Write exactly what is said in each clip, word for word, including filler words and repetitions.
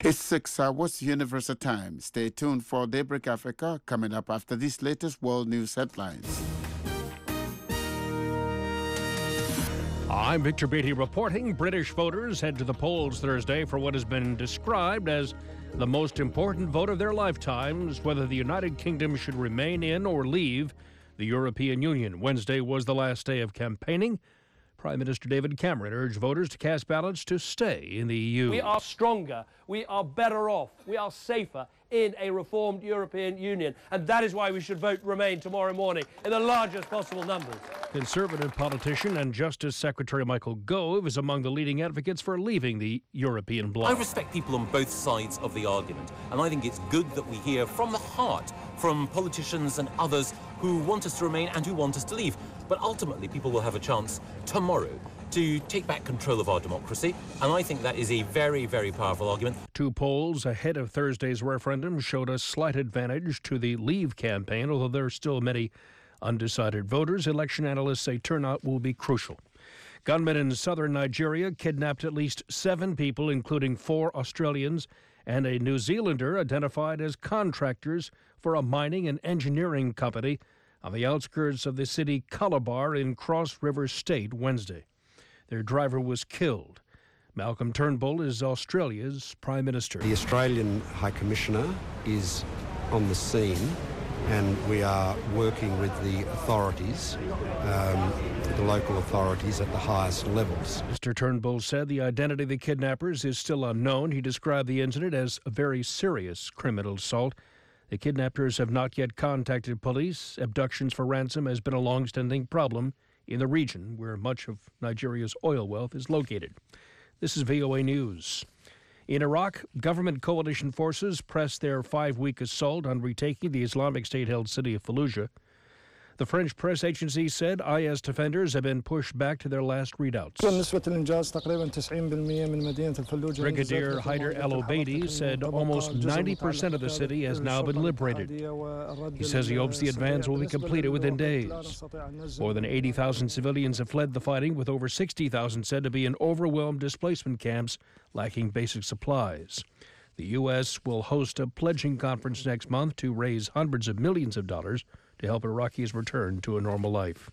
It's six hours Universal Time. Stay tuned for Daybreak Africa coming up after these latest world news headlines. I'm Victor Beatty reporting. British voters head to the polls Thursday for what has been described as the most important vote of their lifetimes, whether the United Kingdom should remain in or leave the European Union. Wednesday was the last day of campaigning. Prime Minister David Cameron urged voters to cast ballots to stay in the E U. We are stronger, we are better off, we are safer in a reformed European Union, and that is why we should vote Remain tomorrow morning in the largest possible numbers. Conservative politician and Justice Secretary Michael Gove is among the leading advocates for leaving the European bloc. I respect people on both sides of the argument, and I think it's good that we hear from the heart from politicians and others who want us to remain and who want us to leave. But ultimately, people will have a chance tomorrow to take back control of our democracy, and I think that is a very, very powerful argument. Two polls ahead of Thursday's referendum showed a slight advantage to the Leave campaign, although there are still many undecided voters. Election analysts say turnout will be crucial. Gunmen in southern Nigeria kidnapped at least seven people, including four Australians and a New Zealander identified as contractors for a mining and engineering company on the outskirts of the city Calabar in Cross River State Wednesday. Their driver was killed. Malcolm Turnbull is Australia's Prime Minister. The Australian High Commissioner is on the scene, and we are working with the authorities, um, the local authorities at the highest levels. Mister Turnbull said the identity of the kidnappers is still unknown. He described the incident as a very serious criminal assault. The kidnappers have not yet contacted police. Abductions for ransom has been a long-standing problem in the region where much of Nigeria's oil wealth is located. This is V O A News. In Iraq, government coalition forces pressed their five-week assault on retaking the Islamic State-held city of Fallujah. The French press agency said I S defenders have been pushed back to their last readouts. Brigadier Haider al-Obeidi said almost ninety percent of the city has now been liberated. He says he hopes the advance will be completed within days. More than eighty thousand civilians have fled the fighting, with over sixty thousand said to be in overwhelmed displacement camps lacking basic supplies. The U S will host a pledging conference next month to raise hundreds of millions of dollars to help Iraqis return to a normal life.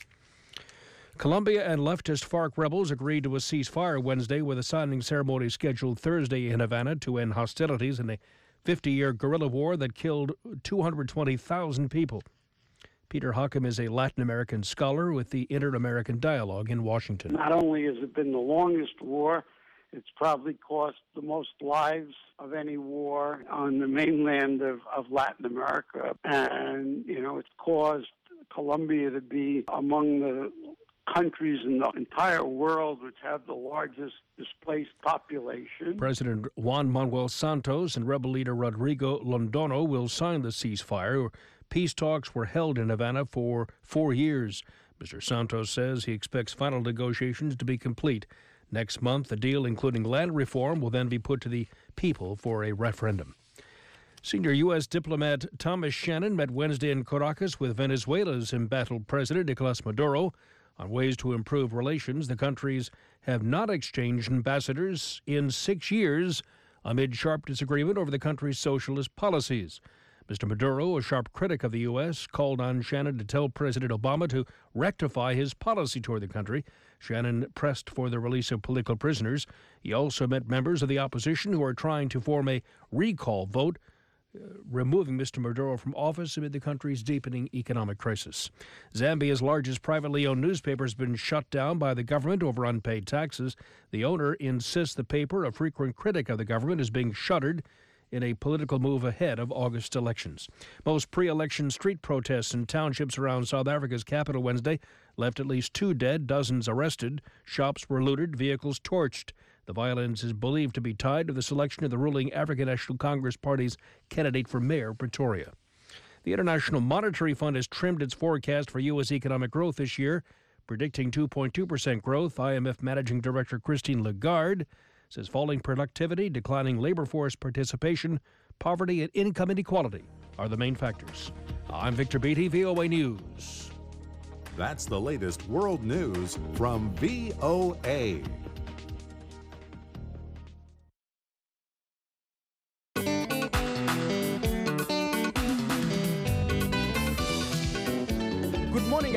Colombia and leftist FARC rebels agreed to a ceasefire Wednesday with a signing ceremony scheduled Thursday in Havana to end hostilities in a fifty-year guerrilla war that killed two hundred twenty thousand people. Peter Hockham is a Latin American scholar with the Inter-American Dialogue in Washington. Not only has it been the longest war, it's probably cost the most lives of any war on the mainland of, of Latin America. And, you know, it's caused Colombia to be among the countries in the entire world which have the largest displaced population. President Juan Manuel Santos and rebel leader Rodrigo Londono will sign the ceasefire. Peace talks were held in Havana for four years. Mister Santos says he expects final negotiations to be complete next month. The deal, including land reform, will then be put to the people for a referendum. Senior U S diplomat Thomas Shannon met Wednesday in Caracas with Venezuela's embattled president Nicolas Maduro on ways to improve relations. The countries have not exchanged ambassadors in six years amid sharp disagreement over the country's socialist policies. Mister Maduro, a sharp critic of the U S, called on Shannon to tell President Obama to rectify his policy toward the country. Shannon pressed for the release of political prisoners. He also met members of the opposition who are trying to form a recall vote, uh, removing Mister Maduro from office amid the country's deepening economic crisis. Zambia's largest privately owned newspaper has been shut down by the government over unpaid taxes. The owner insists the paper, a frequent critic of the government, is being shuttered in a political move ahead of August elections. Most pre-election street protests in townships around South Africa's capital Wednesday left at least two dead, dozens arrested. Shops were looted, vehicles torched. The violence is believed to be tied to the selection of the ruling African National Congress Party's candidate for mayor, Pretoria. The International Monetary Fund has trimmed its forecast for U S economic growth this year, predicting two point two percent growth. I M F Managing Director Christine Lagarde says falling productivity, declining labor force participation, poverty, and income inequality are the main factors. I'm Victor Beatty, V O A News. That's the latest world news from V O A.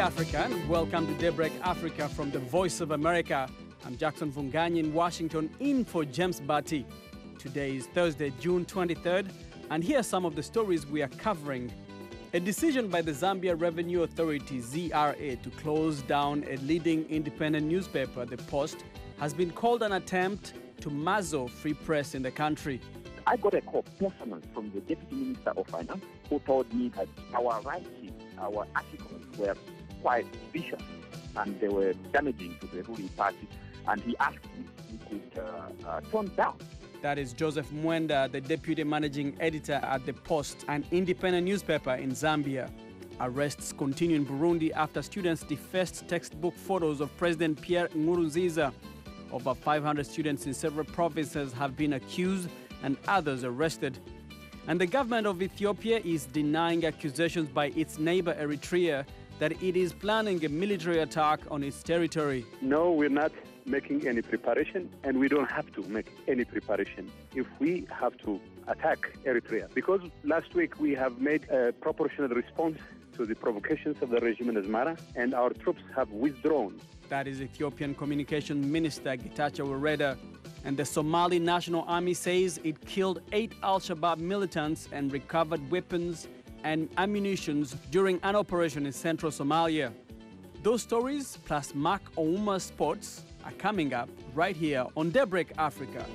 Africa, and welcome to Daybreak Africa from the Voice of America. I'm Jackson Vunganyi in Washington, in for James Batty. Today is Thursday, June twenty-third, and here are some of the stories we are covering. A decision by the Zambia Revenue Authority, Z R A, to close down a leading independent newspaper, The Post, has been called an attempt to muzzle free press in the country. I got a call personally from the Deputy Minister of Finance, who told me that our writing, our articles were quite vicious and they were damaging to the ruling party, and he asked if we could uh, uh, tone down. That is Joseph Mwenda, the Deputy Managing Editor at The Post, an independent newspaper in Zambia. Arrests continue in Burundi after students defaced textbook photos of President Pierre Nkurunziza. Over five hundred students in several provinces have been accused and others arrested. And the government of Ethiopia is denying accusations by its neighbor Eritrea that it is planning a military attack on its territory. No, we're not making any preparation, and we don't have to make any preparation if we have to attack Eritrea. Because last week we have made a proportional response to the provocations of the regime in Asmara, and our troops have withdrawn. That is Ethiopian Communication Minister Getachew Reda. And the Somali National Army says it killed eight Al-Shabaab militants and recovered weapons and ammunition during an operation in central Somalia. Those stories, plus Mark Ouma's sports, are coming up right here on Daybreak Africa.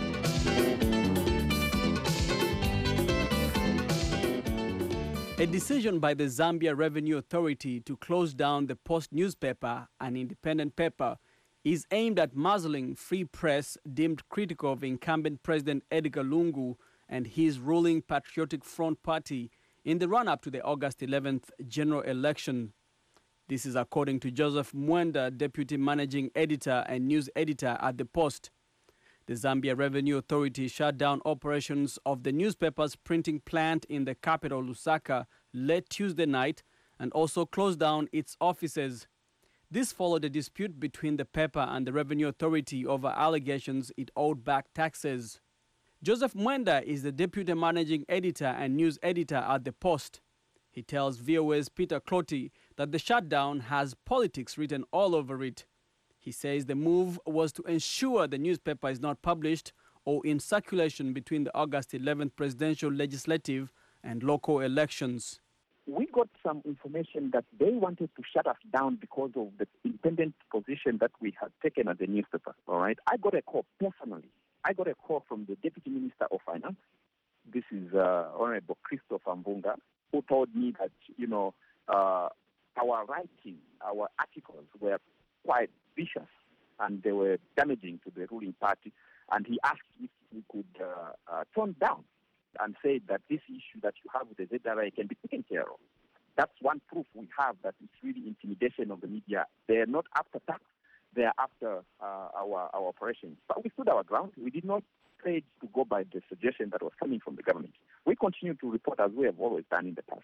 A decision by the Zambia Revenue Authority to close down the Post newspaper, an independent paper, is aimed at muzzling free press deemed critical of incumbent President Edgar Lungu and his ruling Patriotic Front Party in the run-up to the August eleventh general election. This is according to Joseph Mwenda, Deputy Managing Editor and News Editor at The Post. The Zambia Revenue Authority shut down operations of the newspaper's printing plant in the capital, Lusaka, late Tuesday night, and also closed down its offices. This followed a dispute between the paper and the Revenue Authority over allegations it owed back taxes. Joseph Mwenda is the Deputy Managing Editor and News Editor at The Post. He tells V O A's Peter Clotty that the shutdown has politics written all over it. He says the move was to ensure the newspaper is not published or in circulation between the August eleventh presidential, legislative and local elections. We got some information that they wanted to shut us down because of the independent position that we had taken as a newspaper, all right? I got a call personally. I got a call from the Deputy Minister of Finance. This is uh, Honorable Christopher Mbunga, who told me that, you know, uh, our writing, our articles were quite vicious and they were damaging to the ruling party. And he asked if we could uh, uh, tone down and said that this issue that you have with the Z R A can be taken care of. That's one proof we have that it's really intimidation of the media. They're not after tax, they're after uh, our, our operations. But we stood our ground. We did not pledge to go by the suggestion that was coming from the government. We continue to report as we have always done in the past.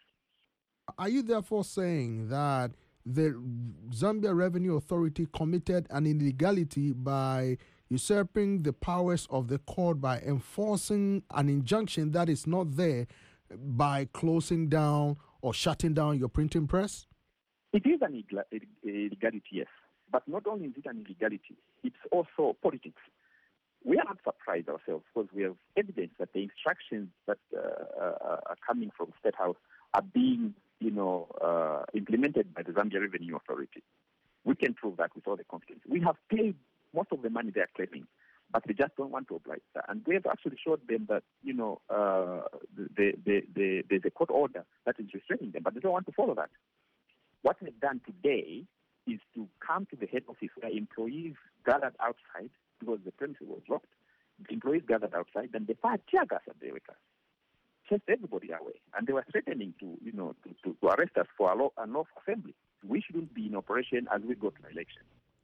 Are you therefore saying that the Zambia Revenue Authority committed an illegality by usurping the powers of the court by enforcing an injunction that is not there by closing down or shutting down your printing press? It is an illegality, yes. But not only is it an illegality, it's also politics. We are not surprised ourselves because we have evidence that the instructions that uh, uh, are coming from State House are being, you know, uh, implemented by the Zambia Revenue Authority. We can prove that with all the confidence. We have paid most of the money they are claiming, but they just don't want to oblige that. And we have actually showed them that, you know, uh, the, the, the, there's a court order that is restraining them, but they don't want to follow that. What we've done today is to come to the head office where employees gathered outside because the premises was locked. The employees gathered outside and they fired tear gas at the workers, chased everybody away, and they were threatening to, you know, to, to, to arrest us for a unlawful assembly. We shouldn't be in operation as we go to the election.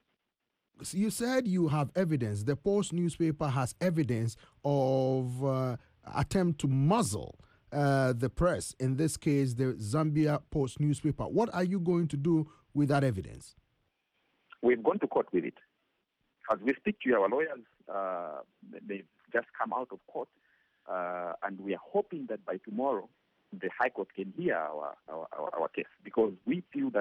You said you have evidence. The Post newspaper has evidence of uh, attempt to muzzle uh, the press. In this case, the Zambia Post newspaper. What are you going to do with that evidence? We've gone to court with it. As we speak to our lawyers, uh, they've just come out of court, uh, and we are hoping that by tomorrow the High Court can hear our, our, our, our case, because we feel that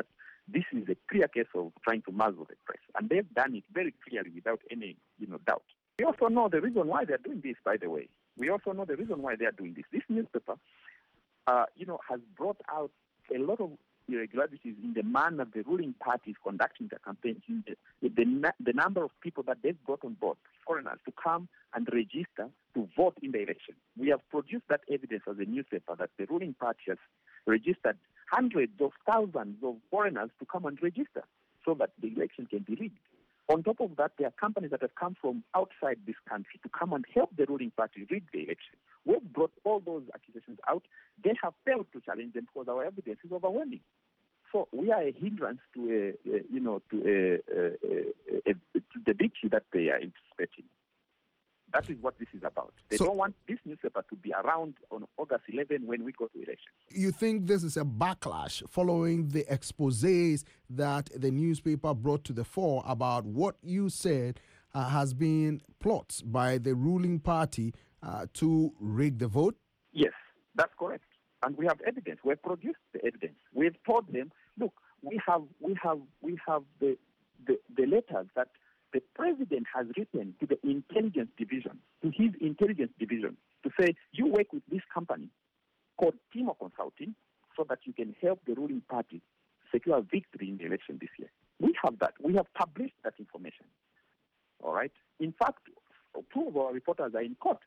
This is a clear case of trying to muzzle the press, and they've done it very clearly without any, you know, doubt. We also know the reason why they're doing this, by the way. We also know the reason why they're doing this. This newspaper, uh, you know, has brought out a lot of irregularities in the manner the ruling party is conducting their campaigns, in the, the, the number of people that they've brought on board, foreigners, to come and register to vote in the election. We have produced that evidence as a newspaper that the ruling party has registered hundreds of thousands of foreigners to come and register so that the election can be rigged. On top of that, there are companies that have come from outside this country to come and help the ruling party rig the election. We've brought all those accusations out. They have failed to challenge them because our evidence is overwhelming. So we are a hindrance to a, a you know, to a, a, a, a, to the victory that they are anticipating. That is what this is about. They so, don't want this newspaper to be around on August eleventh when we go to election. You think this is a backlash following the exposés that the newspaper brought to the fore about what you said uh, has been plots by the ruling party uh, to rig the vote? Yes, that's correct. And we have evidence. We have produced the evidence. We have told them, look, we have we have we have the the, the letters that the president has written to the intelligence division, to his intelligence division, to say, you work with this company called Timo Consulting so that you can help the ruling party secure victory in the election this year. We have that. We have published that information. All right? In fact, two of our reporters are in court,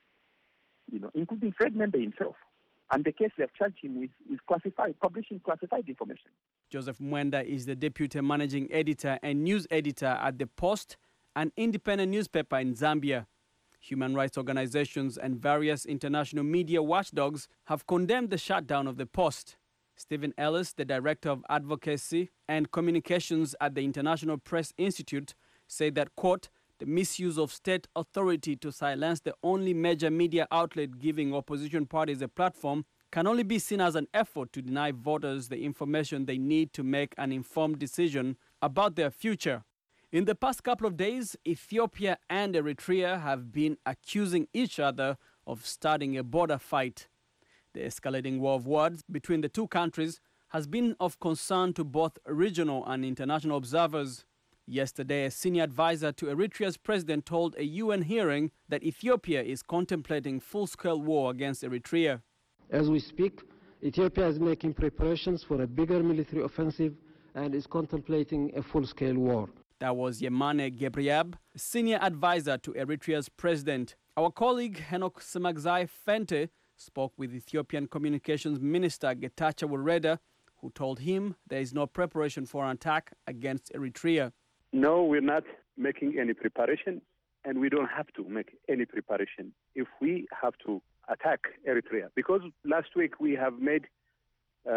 you know, including Fred Membe himself. And the case they have charged him with is classified, publishing classified information. Joseph Mwenda is the deputy managing editor and news editor at The Post, an independent newspaper in Zambia. Human rights organizations and various international media watchdogs have condemned the shutdown of The Post. Stephen Ellis, the director of advocacy and communications at the International Press Institute, said that, quote, the misuse of state authority to silence the only major media outlet giving opposition parties a platform can only be seen as an effort to deny voters the information they need to make an informed decision about their future. In the past couple of days, Ethiopia and Eritrea have been accusing each other of starting a border fight. The escalating war of words between the two countries has been of concern to both regional and international observers. Yesterday, a senior advisor to Eritrea's president told a U N hearing that Ethiopia is contemplating full-scale war against Eritrea. As we speak, Ethiopia is making preparations for a bigger military offensive and is contemplating a full-scale war. That was Yemane Gebreyab, senior advisor to Eritrea's president. Our colleague Henok Semagzai Fente spoke with Ethiopian Communications Minister Getachew Reda, who told him there is no preparation for an attack against Eritrea. No, we're not making any preparation, and we don't have to make any preparation if we have to attack Eritrea. Because last week we have made uh,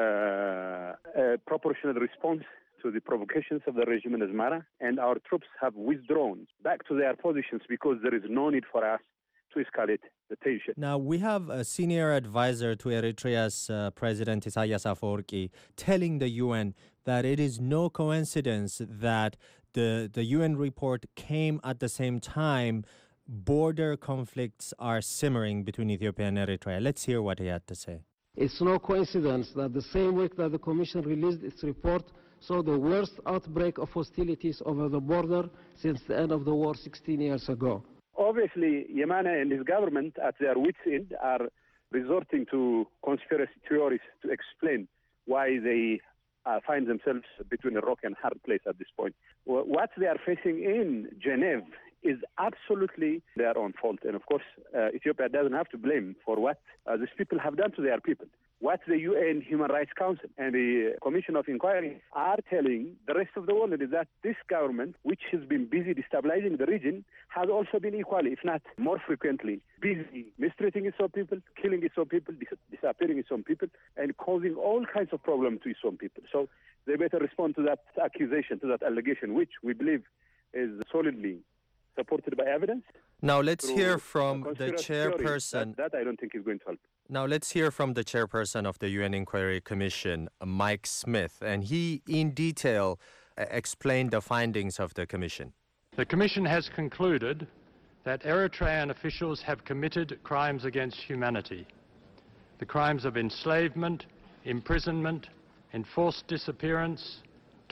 a proportional response to the provocations of the regime in Asmara, and our troops have withdrawn back to their positions because there is no need for us to escalate the tension. Now, we have a senior advisor to Eritrea's uh, President Isaias Afwerki telling the U N that it is no coincidence that the, the U N report came at the same time border conflicts are simmering between Ethiopia and Eritrea. Let's hear what he had to say. It's no coincidence that the same week that the Commission released its report saw the worst outbreak of hostilities over the border since the end of the war sixteen years ago. Obviously, Yemane and his government, at their wits' end, are resorting to conspiracy theories to explain why they uh, find themselves between a rock and hard place at this point. What they are facing in Geneva is absolutely their own fault. And of course, uh, Ethiopia doesn't have to blame for what uh, these people have done to their people. What the U N Human Rights Council and the Commission of Inquiry are telling the rest of the world is that this government, which has been busy destabilizing the region, has also been equally, if not more frequently, busy mistreating its own people, killing its own people, dis- disappearing its own people, and causing all kinds of problems to its own people. So they better respond to that accusation, to that allegation, which we believe is solidly supported by evidence. Now let's hear from the chairperson. That, that I don't think is going to help. Now let's hear from the chairperson of the U N Inquiry Commission, Mike Smith, and he in detail uh, explained the findings of the commission. The commission has concluded that Eritrean officials have committed crimes against humanity. The crimes of enslavement, imprisonment, enforced disappearance,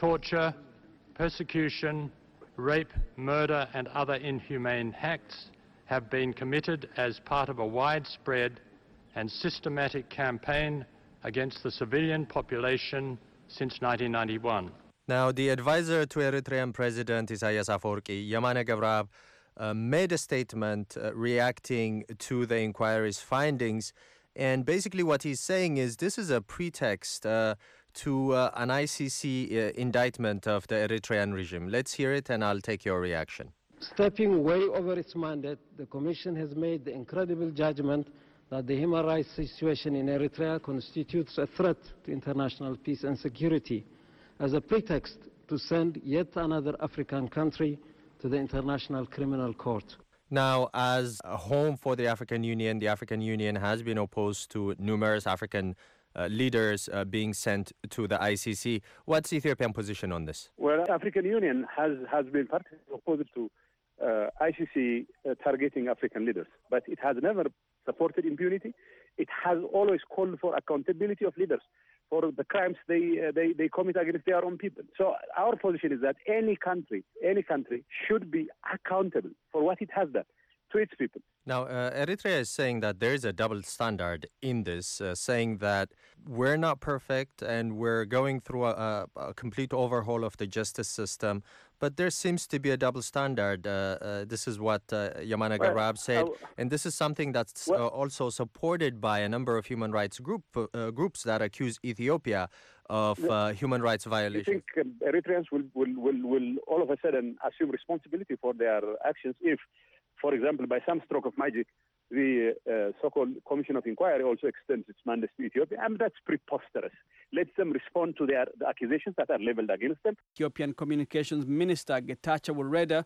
torture, persecution, rape, murder and other inhumane acts have been committed as part of a widespread and systematic campaign against the civilian population since nineteen ninety-one. Now, the advisor to Eritrean President Isaias Afwerki, Yamane Gabrab, uh, made a statement uh, reacting to the inquiry's findings. And basically what he's saying is this is a pretext uh, to uh, an I C C uh, indictment of the Eritrean regime. Let's hear it and I'll take your reaction. Stepping way over its mandate, the Commission has made the incredible judgment that the human rights situation in Eritrea constitutes a threat to international peace and security, as a pretext to send yet another African country to the International Criminal Court. Now, as a home for the African Union, the African Union has been opposed to numerous African uh, leaders uh, being sent to the I C C. What's Ethiopian position on this? Well, the African Union has, has been particularly opposed to uh, I C C uh, targeting African leaders, but it has never supported impunity. It has always called for accountability of leaders for the crimes they, uh, they, they commit against their own people. So our position is that any country, any country should be accountable for what it has done to its people. Now, uh, Eritrea is saying that there is a double standard in this, uh, saying that we're not perfect and we're going through a, a complete overhaul of the justice system, but there seems to be a double standard. Uh, uh, this is what uh, Yamane well, Gabrab said, uh, and this is something that's well, uh, also supported by a number of human rights group uh, groups that accuse Ethiopia of uh, human rights violations. You think um, Eritreans will, will, will, will all of a sudden assume responsibility for their actions if, for example, by some stroke of magic, the uh, so-called Commission of Inquiry also extends its mandate to Ethiopia? I mean, that's preposterous. Let them respond to their, the accusations that are leveled against them. Ethiopian Communications Minister Getachew Reda.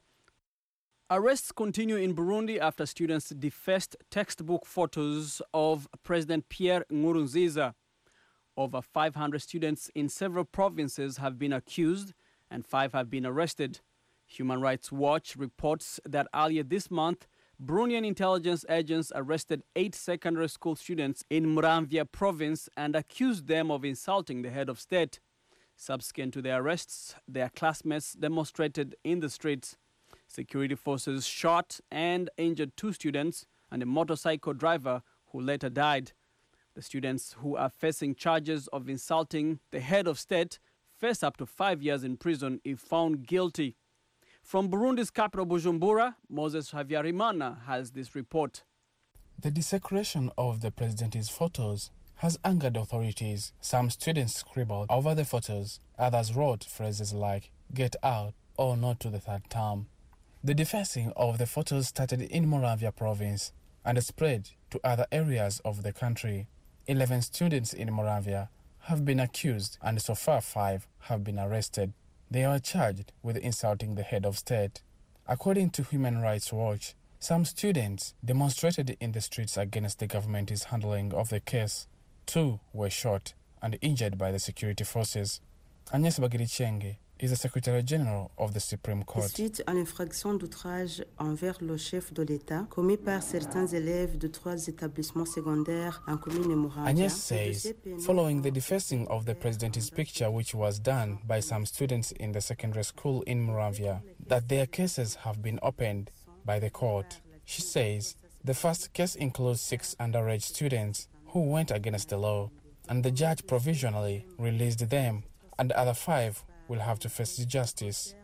Arrests continue in Burundi after students defaced textbook photos of President Pierre Nkurunziza. Over five hundred students in several provinces have been accused and five have been arrested. Human Rights Watch reports that earlier this month, Burundian intelligence agents arrested eight secondary school students in Muramvya province and accused them of insulting the head of state. Subsequent to their arrests, their classmates demonstrated in the streets. Security forces shot and injured two students and a motorcycle driver who later died. The students who are facing charges of insulting the head of state face up to five years in prison if found guilty. From Burundi's capital, Bujumbura, Moses Havyarimana has this report. The desecration of the president's photos has angered authorities. Some students scribbled over the photos. Others wrote phrases like, "Get out," or "Not to the third term." The defacing of the photos started in Muramvya province and spread to other areas of the country. Eleven students in Muramvya have been accused and so far five have been arrested. They are charged with insulting the head of state. According to Human Rights Watch, some students demonstrated in the streets against the government's handling of the case. Two were shot and injured by the security forces. Agnès Bagirichenge is the Secretary General of the Supreme Court. Suite à l'infraction d'outrage envers le chef de l'État commis par certains élèves de trois établissements secondaires en commune Muramvya. Agnès says, following the defacing of the president's picture which was done by some students in the secondary school in Muramvya, that their cases have been opened by the court. She says the first case includes six underage students who went against the law, and the judge provisionally released them, and the other five will have to face justice.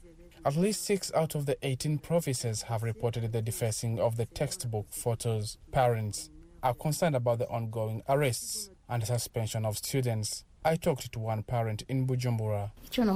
At least six out of the eighteen provinces have reported the defacing of the textbook photos. Parents are concerned about the ongoing arrests and suspension of students. I talked to one parent in Bujumbura.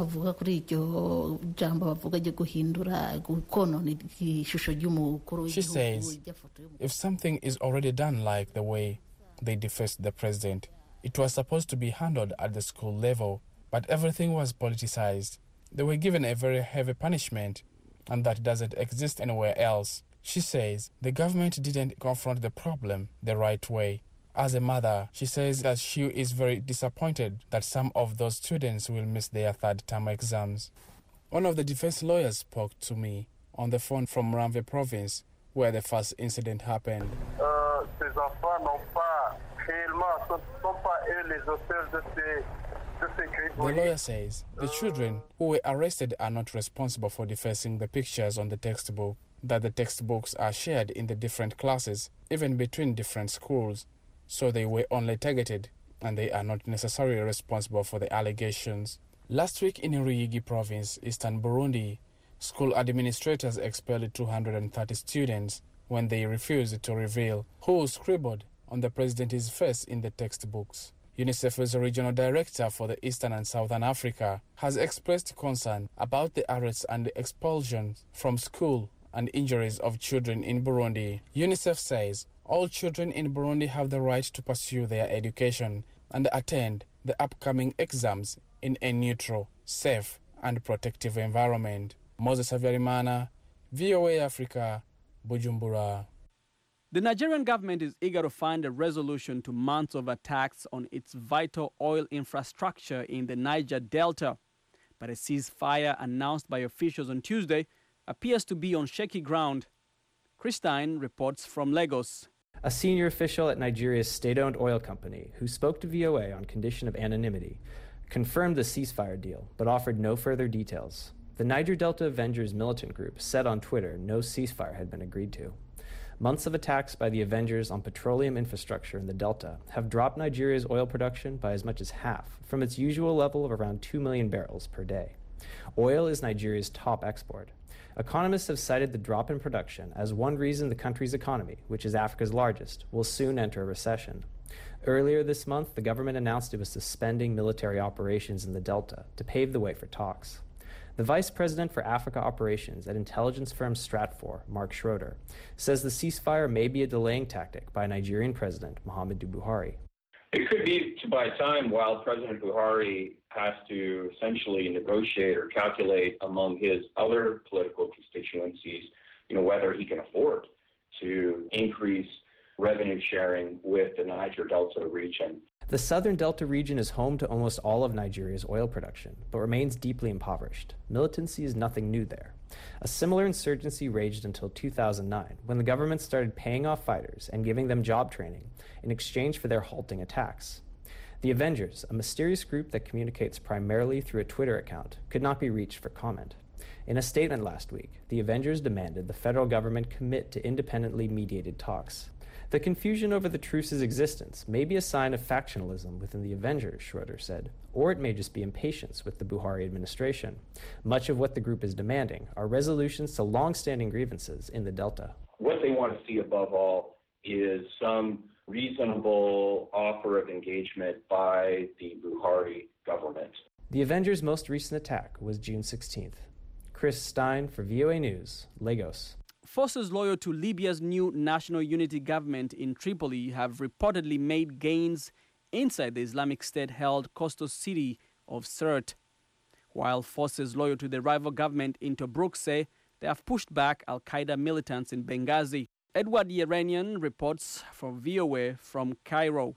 She says, if something is already done like the way they defaced the president, it was supposed to be handled at the school level, but everything was politicized. They were given a very heavy punishment, and that doesn't exist anywhere else. She says the government didn't confront the problem the right way. As a mother, she says that she is very disappointed that some of those students will miss their third-term exams. One of the defense lawyers spoke to me on the phone from Muramvya province, where the first incident happened. Uh, ces enfants n'ont pas réellement, ne sont pas eux les auteurs de ces The lawyer says the children who were arrested are not responsible for defacing the pictures on the textbook, that the textbooks are shared in the different classes, even between different schools, so they were only targeted and they are not necessarily responsible for the allegations. Last week in Ruyigi province, eastern Burundi, school administrators expelled two hundred thirty students when they refused to reveal who scribbled on the president's face in the textbooks. UNICEF's regional director for the Eastern and Southern Africa has expressed concern about the arrests and the expulsions from school and injuries of children in Burundi. UNICEF says all children in Burundi have the right to pursue their education and attend the upcoming exams in a neutral, safe, and protective environment. Moses Havyarimana, V O A Africa, Bujumbura. The Nigerian government is eager to find a resolution to months of attacks on its vital oil infrastructure in the Niger Delta. But a ceasefire announced by officials on Tuesday appears to be on shaky ground. Christine reports from Lagos. A senior official at Nigeria's state-owned oil company, who spoke to V O A on condition of anonymity, confirmed the ceasefire deal, but offered no further details. The Niger Delta Avengers militant group said on Twitter no ceasefire had been agreed to. Months of attacks by the Avengers on petroleum infrastructure in the Delta have dropped Nigeria's oil production by as much as half, from its usual level of around two million barrels per day. Oil is Nigeria's top export. Economists have cited the drop in production as one reason the country's economy, which is Africa's largest, will soon enter a recession. Earlier this month, the government announced it was suspending military operations in the Delta to pave the way for talks. The vice president for Africa operations at intelligence firm Stratfor, Mark Schroeder, says the ceasefire may be a delaying tactic by Nigerian President Muhammadu Buhari. It could be to buy time while President Buhari has to essentially negotiate or calculate among his other political constituencies, you know, whether he can afford to increase revenue sharing with the Niger Delta region. The southern Delta region is home to almost all of Nigeria's oil production, but remains deeply impoverished. Militancy is nothing new there. A similar insurgency raged until two thousand nine, when the government started paying off fighters and giving them job training in exchange for their halting attacks. The Avengers, a mysterious group that communicates primarily through a Twitter account, could not be reached for comment. In a statement last week, the Avengers demanded the federal government commit to independently mediated talks. The confusion over the truce's existence may be a sign of factionalism within the Avengers, Schroeder said, or it may just be impatience with the Buhari administration. Much of what the group is demanding are resolutions to long-standing grievances in the Delta. What they want to see above all is some reasonable offer of engagement by the Buhari government. The Avengers' most recent attack was June sixteenth. Chris Stein for V O A News, Lagos. Forces loyal to Libya's new national unity government in Tripoli have reportedly made gains inside the Islamic State-held coastal city of Sirte, while forces loyal to the rival government in Tobruk say they have pushed back al-Qaeda militants in Benghazi. Edward Yeranian reports for V O A from Cairo.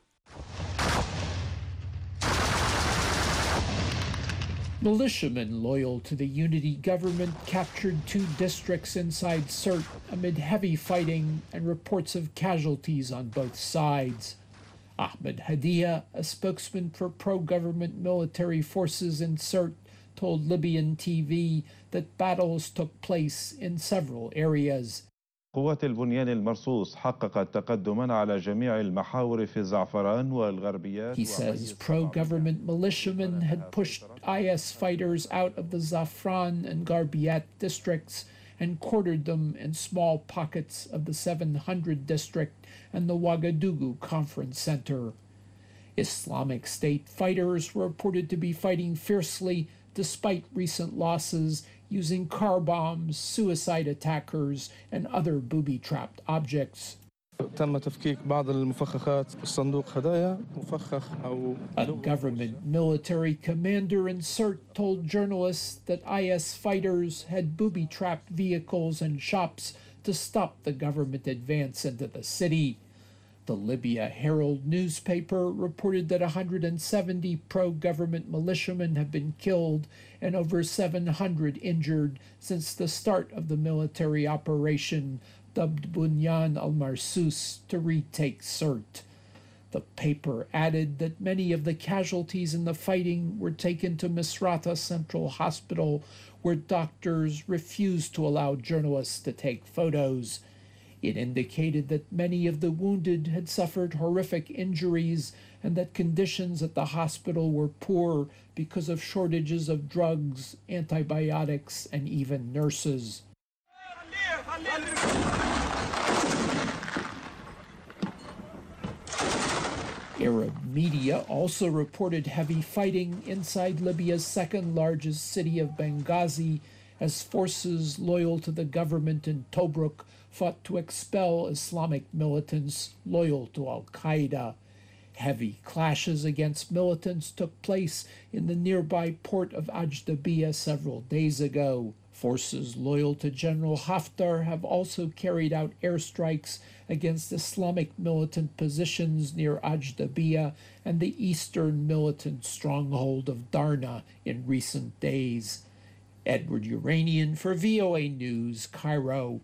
Militiamen loyal to the unity government captured two districts inside Sirte amid heavy fighting and reports of casualties on both sides. Ahmed Hadia, a spokesman for pro-government military forces in Sirte, told Libyan T V that battles took place in several areas. قوات البنيان المرصوص حققت تقدما على جميع المحاور في الزعفران والغربيات. He says pro-government militiamen had pushed I S fighters out of the Zafran and Garbiyat districts and quartered them in small pockets of the seven hundred district and the Ouagadougou Conference Center. Islamic State fighters were reported to be fighting fiercely despite recent losses, using car bombs, suicide attackers, and other booby-trapped objects. A government military commander in Sirte told journalists that I S fighters had booby-trapped vehicles and shops to stop the government advance into the city. The Libya Herald newspaper reported that one hundred seventy pro-government militiamen have been killed and over seven hundred injured since the start of the military operation dubbed Bunyan al-Marsus to retake Sirte. The paper added that many of the casualties in the fighting were taken to Misrata Central Hospital, where doctors refused to allow journalists to take photos. It indicated that many of the wounded had suffered horrific injuries and that conditions at the hospital were poor because of shortages of drugs, antibiotics, and even nurses. Arab media also reported heavy fighting inside Libya's second-largest city of Benghazi as forces loyal to the government in Tobruk fought to expel Islamic militants loyal to al-Qaeda. Heavy clashes against militants took place in the nearby port of Ajdabiya several days ago. Forces loyal to General Haftar have also carried out airstrikes against Islamic militant positions near Ajdabiya and the eastern militant stronghold of Darna in recent days. Edward Uranian for V O A News, Cairo.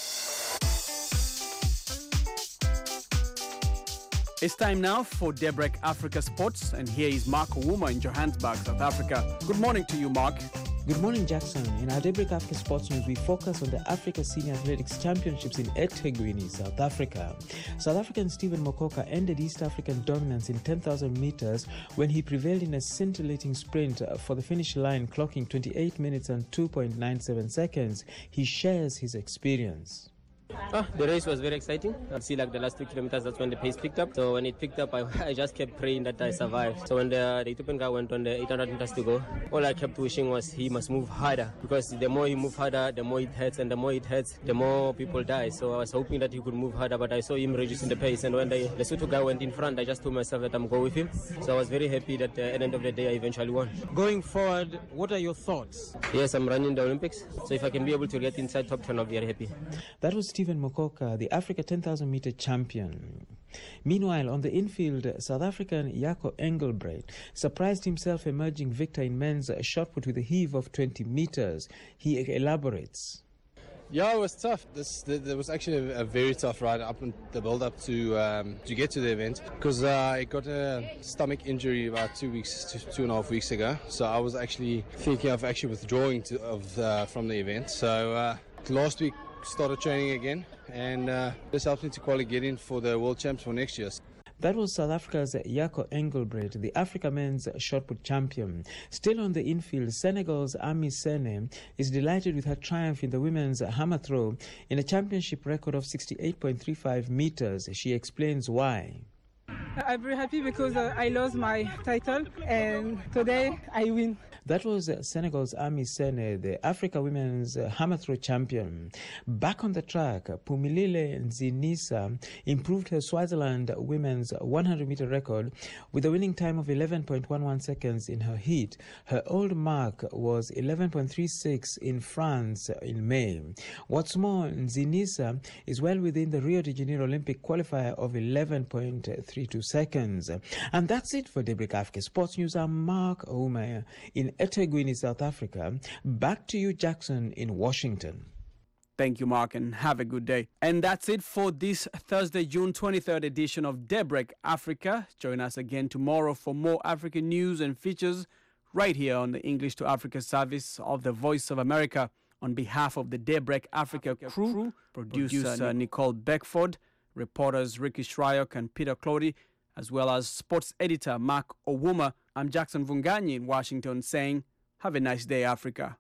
It's time now for Daybreak Africa Sports, and here is Mark Owooma in Johannesburg, South Africa. Good morning to you, Mark. Good morning, Jackson. In our Daybreak Africa Sports News, we focus on the Africa Senior Athletics Championships in eThekwini, South Africa. South African Stephen Mokoka ended East African dominance in ten thousand meters when he prevailed in a scintillating sprint for the finish line, clocking twenty-eight minutes and two point nine seven seconds. He shares his experience. Ah, the race was very exciting. I see like the last two kilometers, that's when the pace picked up. So when it picked up, I, I just kept praying that I survived. So when the, the Ethiopian guy went on the eight hundred meters to go, all I kept wishing was he must move harder, because the more he moved harder, the more it hurts, and the more it hurts, the more people die. So I was hoping that he could move harder, but I saw him reducing the pace. And when the Lesotho guy went in front, I just told myself that I'm going with him. So I was very happy that uh, at the end of the day, I eventually won. Going forward, what are your thoughts? Yes, I'm running the Olympics. So if I can be able to get inside top ten, I'll be very happy. That was Stephen Mokoka, the Africa ten thousand meter champion. Meanwhile, on the infield, South African Jaco Engelbrecht surprised himself emerging victor in men's shot put with a heave of twenty meters. He elaborates. Yeah, it was tough. This there was actually a, a very tough ride up in the build-up to um, to get to the event, because uh, I got a stomach injury about two weeks, two, two and a half weeks ago. So I was actually thinking of actually withdrawing to, of uh, from the event. So uh, last week started training again, and uh, this helped me to qualify get in for the World Champs for next year. That was South Africa's Jaco Engelbrecht, the Africa men's shot put champion. Still on the infield, Senegal's Ami Sene is delighted with her triumph in the women's hammer throw in a championship record of sixty-eight point three five meters. She explains why. I'm very happy because uh, I lost my title, and today I win. That was uh, Senegal's Ami Sene, the Africa Women's uh, Hammer Throw champion. Back on the track, Pumilile Nzinisa improved her Swaziland women's one hundred meter record with a winning time of eleven point one one seconds in her heat. Her old mark was eleven point three six in France in May. What's more, Nzinisa is well within the Rio de Janeiro Olympic qualifier of eleven point three two seconds. And that's it for Daybreak Africa Sports News. I'm Mark Owooma in eThekwini, South Africa. Back to you, Jackson, in Washington. Thank you, Mark, and have a good day. And that's it for this Thursday, June twenty-third edition of Daybreak Africa. Join us again tomorrow for more African news and features right here on the English to Africa service of the Voice of America. On behalf of the Daybreak Africa crew, producer, producer Nicole Beckford, reporters Ricky Shryock and Peter Clody, as well as sports editor Mark Owooma, I'm Jackson Vunganyi in Washington saying, have a nice day, Africa.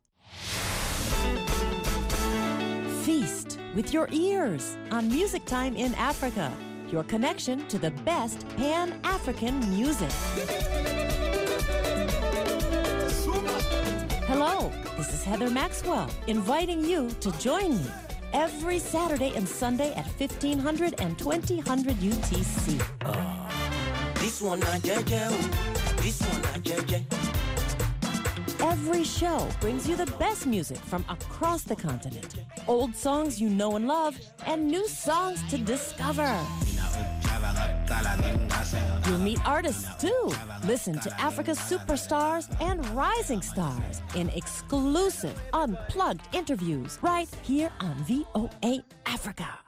Feast with your ears on Music Time in Africa, your connection to the best Pan-African music. Hello, this is Heather Maxwell, inviting you to join me every Saturday and Sunday at fifteen hundred and twenty hundred U T C. Uh, this one not J J. This one not J J. Every show brings you the best music from across the continent. Old songs you know and love, and new songs to discover. You'll meet artists too. Listen to Africa's superstars and rising stars in exclusive, unplugged interviews right here on V O A Africa.